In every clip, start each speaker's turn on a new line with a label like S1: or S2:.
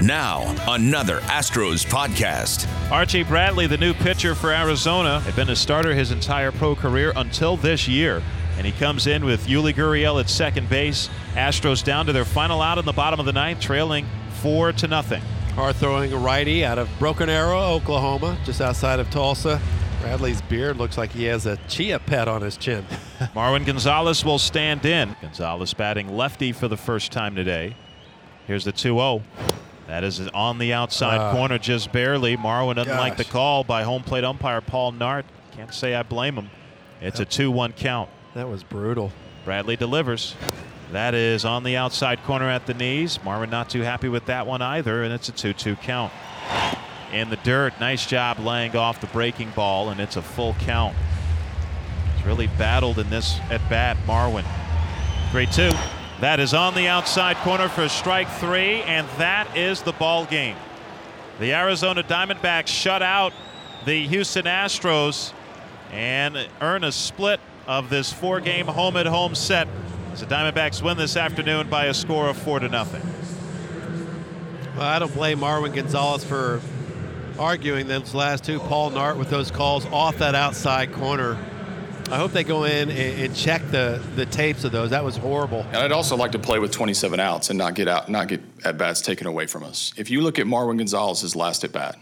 S1: Now, another Astros podcast.
S2: Archie Bradley, the new pitcher for Arizona, had been a starter his entire pro career until this year. And he comes in with Yuli Gurriel at second base. Astros down to their final out in the bottom of the ninth, trailing 4-0.
S3: Hard throwing a righty out of Broken Arrow, Oklahoma, just outside of Tulsa. Bradley's beard looks like he has a chia pet on his chin.
S2: Marwin Gonzalez will stand in. Gonzalez batting lefty for the first time today. Here's the 2-0. That is on the outside corner, just barely. Marwin doesn't like the call by home plate umpire Paul Nart. Can't say I blame him. It's a 2-1 count.
S3: That was brutal.
S2: Bradley delivers. That is on the outside corner at the knees. Marwin not too happy with that one either, and it's a 2-2 count. In the dirt, nice job laying off the breaking ball, and it's a full count. He's really battled in this at bat, Marwin. 3-2. That is on the outside corner for strike 3, and that is the ball game. The Arizona Diamondbacks shut out the Houston Astros and earn a split of this 4-game home-at-home set as the Diamondbacks win this afternoon by a score of 4-0.
S3: Well, I don't blame Marwin Gonzalez for arguing those last two. Paul Nart with those calls off that outside corner. I hope they go in and check the tapes of those. That was horrible.
S4: And I'd also like to play with 27 outs and not get at-bats taken away from us. If you look at Marwin Gonzalez's last at-bat,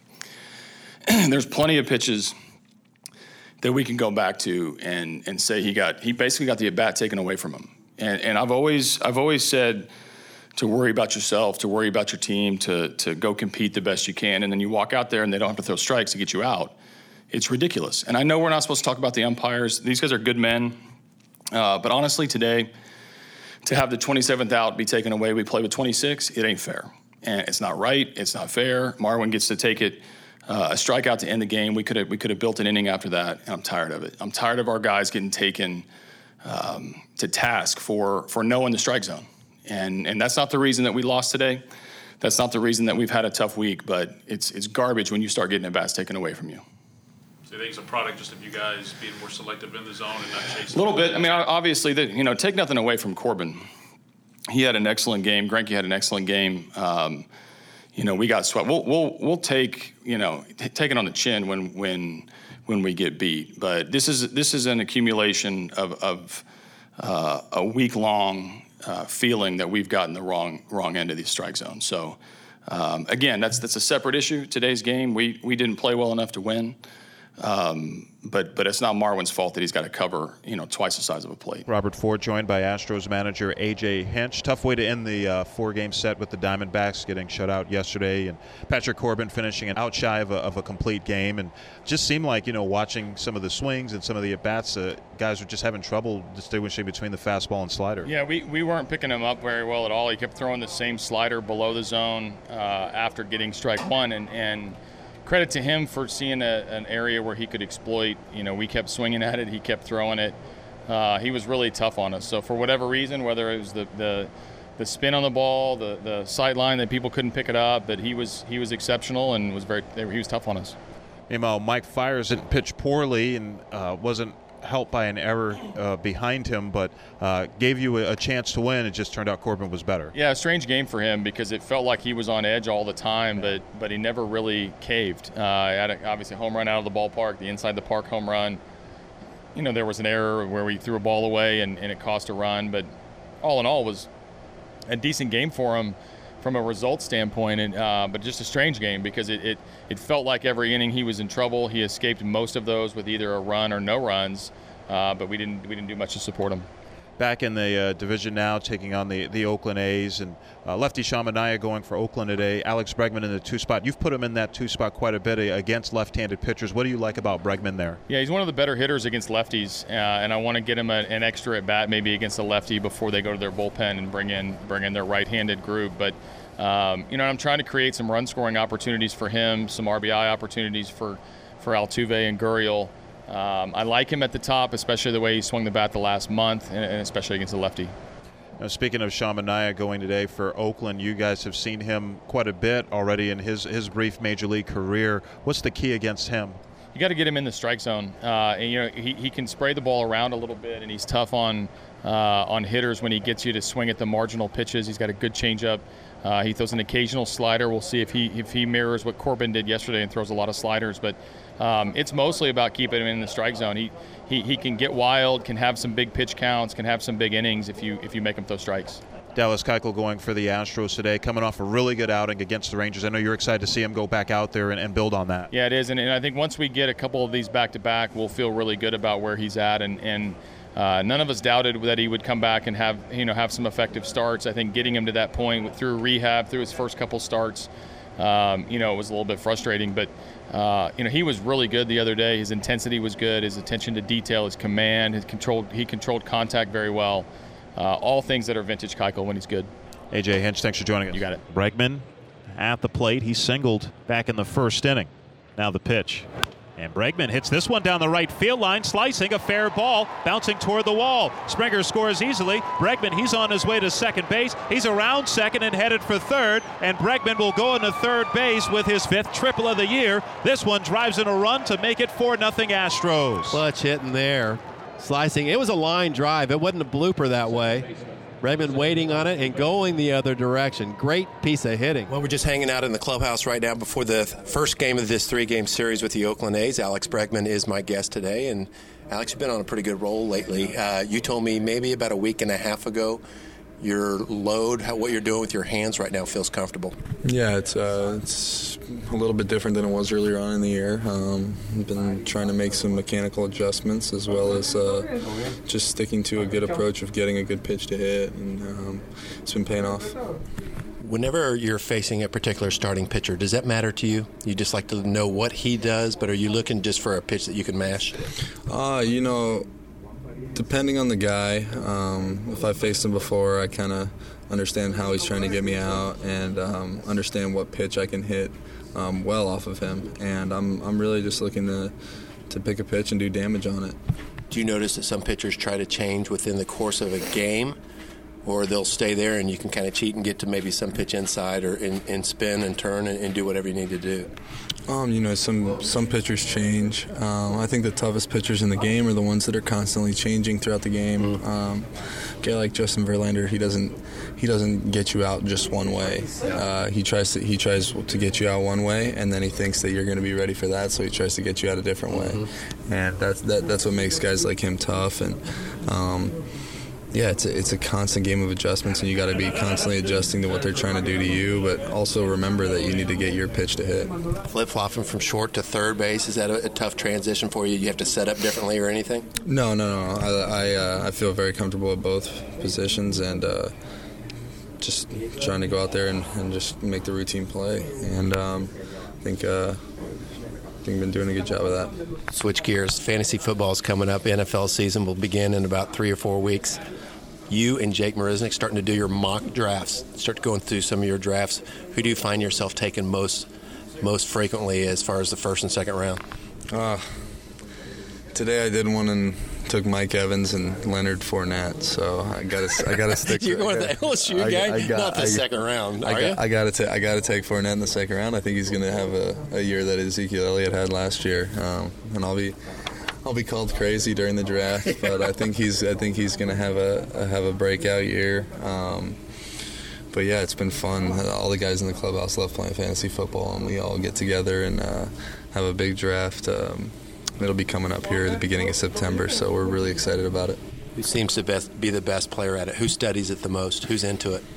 S4: there's plenty of pitches that we can go back to and say he basically got the at-bat taken away from him. And I've always said to worry about yourself, to worry about your team, to go compete the best you can, and then you walk out there and they don't have to throw strikes to get you out. It's ridiculous. And I know we're not supposed to talk about the umpires. These guys are good men. But honestly, today, to have the 27th out be taken away, we play with 26, it ain't fair. And it's not right. It's not fair. Marwin gets to take it, a strikeout to end the game. We could have built an inning after that, and I'm tired of it. I'm tired of our guys getting taken to task for knowing the strike zone. And that's not the reason that we lost today. That's not the reason that we've had a tough week, but it's garbage when you start getting at-bats taken away from you.
S5: So you think it's a product just of you guys being more selective in the zone and not chasing?
S4: A little bit. I mean, obviously, take nothing away from Corbin. He had an excellent game. Greinke had an excellent game. We got swept. We'll take it on the chin when we get beat. But this is an accumulation of a week-long feeling that we've gotten the wrong end of the strike zone. So again, that's a separate issue. Today's game, we didn't play well enough to win. But it's not Marwin's fault that he's got to cover, twice the size of a plate.
S2: Robert Ford joined by Astros manager A.J. Hinch. Tough way to end the 4-game set with the Diamondbacks getting shut out yesterday, and Patrick Corbin finishing out shy of a complete game. And just seemed like, watching some of the swings and some of the at-bats, guys were just having trouble distinguishing between the fastball and slider.
S6: Yeah, we weren't picking him up very well at all. He kept throwing the same slider below the zone after getting strike one, and credit to him for seeing an area where he could exploit. We kept swinging at it. He kept throwing it. He was really tough on us. So for whatever reason, whether it was the spin on the ball, the sight line that people couldn't pick it up, but he was exceptional and he was tough on us.
S2: Meanwhile, Mike Fiers didn't pitch poorly and wasn't helped by an error behind him, but gave you a chance to win. It just turned out Corbin was better.
S6: Yeah, a strange game for him because it felt like he was on edge all the time, but he never really caved. Had obviously a home run out of the ballpark, the inside the park home run. There was an error where we threw a ball away and it cost a run, but all in all, it was a decent game for him from a result standpoint, but just a strange game because it felt like every inning he was in trouble. He escaped most of those with either a run or no runs, but we didn't do much to support him.
S2: Back in the division now, taking on the Oakland A's, and lefty Sean Manaea going for Oakland today. Alex Bregman in the 2 spot. You've put him in that 2 spot quite a bit against left-handed pitchers. What do you like about Bregman there?
S6: Yeah, he's one of the better hitters against lefties, and I want to get him an extra at bat maybe against a lefty before they go to their bullpen and bring in their right-handed group. But I'm trying to create some run-scoring opportunities for him, some RBI opportunities for Altuve and Gurriel. I like him at the top, especially the way he swung the bat the last month, and especially against the lefty.
S2: Now, speaking of Sean Manaea going today for Oakland, you guys have seen him quite a bit already in his brief major league career. What's the key against him?
S6: You got to get him in the strike zone. He can spray the ball around a little bit, and he's tough on hitters when he gets you to swing at the marginal pitches. He's got a good changeup. He throws an occasional slider. We'll see if he mirrors what Corbin did yesterday and throws a lot of sliders. But it's mostly about keeping him in the strike zone. He can get wild, can have some big pitch counts, can have some big innings if you make him throw strikes.
S2: Dallas Keuchel going for the Astros today, coming off a really good outing against the Rangers. I know you're excited to see him go back out there and build on that.
S6: Yeah, it is, and I think once we get a couple of these back-to-back, we'll feel really good about where he's at, and none of us doubted that he would come back and have some effective starts. I think getting him to that point through rehab, through his first couple starts, it was a little bit frustrating, but he was really good the other day. His intensity was good, his attention to detail, his command, he controlled contact very well. All things that are vintage Keuchel when he's good.
S2: AJ Hinch, thanks for joining us.
S6: You got it.
S2: Bregman at the plate. He singled back in the first inning. Now the pitch. And Bregman hits this one down the right field line, slicing a fair ball, bouncing toward the wall. Springer scores easily. Bregman, he's on his way to second base. He's around second and headed for third. And Bregman will go into third base with his 5th triple of the year. This one drives in a run to make it 4-0 Astros.
S3: Clutch hitting there. Slicing. It was a line drive. It wasn't a blooper that way. Bregman waiting on it and going the other direction. Great piece of hitting.
S7: Well, we're just hanging out in the clubhouse right now before the first game of this 3-game series with the Oakland A's. Alex Bregman is my guest today. And, Alex, you've been on a pretty good roll lately. You told me maybe about a week and a half ago your load, what you're doing with your hands right now feels comfortable.
S8: Yeah, it's a little bit different than it was earlier on in the year. I've been trying to make some mechanical adjustments as well as just sticking to a good approach of getting a good pitch to hit, and it's been paying off.
S7: Whenever you're facing a particular starting pitcher, does that matter to you? You just like to know what he does, but are you looking just for a pitch that you can mash?
S8: Depending on the guy, if I've faced him before, I kind of understand how he's trying to get me out and understand what pitch I can hit well off of him. And I'm really just looking to pick a pitch and do damage on it.
S7: Do you notice that some pitchers try to change within the course of a game, or they'll stay there and you can kind of cheat and get to maybe some pitch inside or and spin and turn and do whatever you need to do?
S8: Some pitchers change. I think the toughest pitchers in the game are the ones that are constantly changing throughout the game. A guy like Justin Verlander, he doesn't get you out just one way. He tries to get you out one way, and then he thinks that you're going to be ready for that, so he tries to get you out a different way. And that's what makes guys like him tough. And it's a constant game of adjustments, and you got to be constantly adjusting to what they're trying to do to you, but also remember that you need to get your pitch to hit.
S7: Flip-flopping from short to third base, is that a tough transition for you? You have to set up differently or anything?
S8: No. I feel very comfortable at both positions, and just trying to go out there and just make the routine play. And I think I've been doing a good job of that.
S7: Switch gears. Fantasy football is coming up. NFL season will begin in about 3 or 4 weeks. You and Jake Marisnick starting to do your mock drafts. Start going through some of your drafts. Who do you find yourself taking most frequently as far as the first and second round?
S8: Today I did one and took Mike Evans and Leonard Fournette, so I gotta stick.
S7: You're going to the LSU guy, not the second round, are you?
S8: I gotta take Fournette in the second round. I think he's going to have a year that Ezekiel Elliott had last year, and I'll be called crazy during the draft, but I think he's going to have a breakout year. But yeah, it's been fun. All the guys in the clubhouse love playing fantasy football, and we all get together and have a big draft. It'll be coming up here at the beginning of September, so we're really excited about it.
S7: Who seems to be the best player at it? Who studies it the most? Who's into it?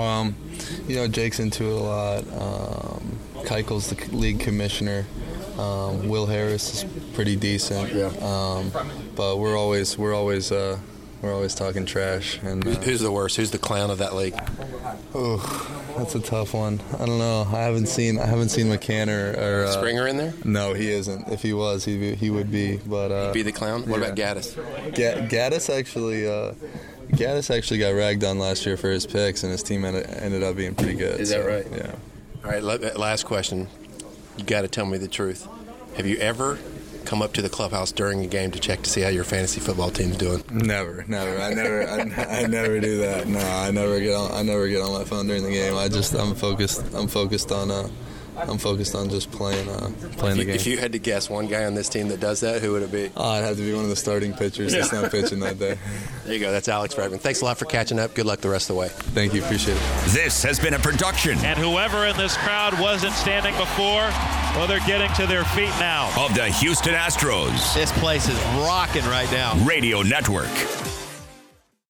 S8: Jake's into it a lot. Keuchel's the league commissioner. Will Harris is pretty decent. Yeah. But we're always talking trash. And
S7: who's the worst? Who's the clown of that league?
S8: Oh, that's a tough one. I don't know. I haven't seen McCann or
S7: Springer in there.
S8: No, he isn't. If he was, he would be. But
S7: he'd be the clown. What about Gaddis?
S8: Gaddis actually got ragged on last year for his picks, and his team ended up being pretty good.
S7: Is that right?
S8: Yeah.
S7: All right. Last question. You got to tell me the truth. Have you ever come up to the clubhouse during a game to check to see how your fantasy football team's doing?
S8: Never. I never do that. No, I never get on my phone during the game. I'm focused on I'm focused on just playing the game.
S7: If you had to guess one guy on this team that does that, who would it be?
S8: I'd have to be one of the starting pitchers that's not pitching that day.
S7: There you go. That's Alex Bregman. Thanks a lot for catching up. Good luck the rest of the way.
S8: Thank you. Appreciate it.
S1: This has been a production.
S2: And whoever in this crowd wasn't standing before, well, they're getting to their feet now.
S1: Of the Houston Astros.
S3: This place is rocking right now.
S1: Radio Network.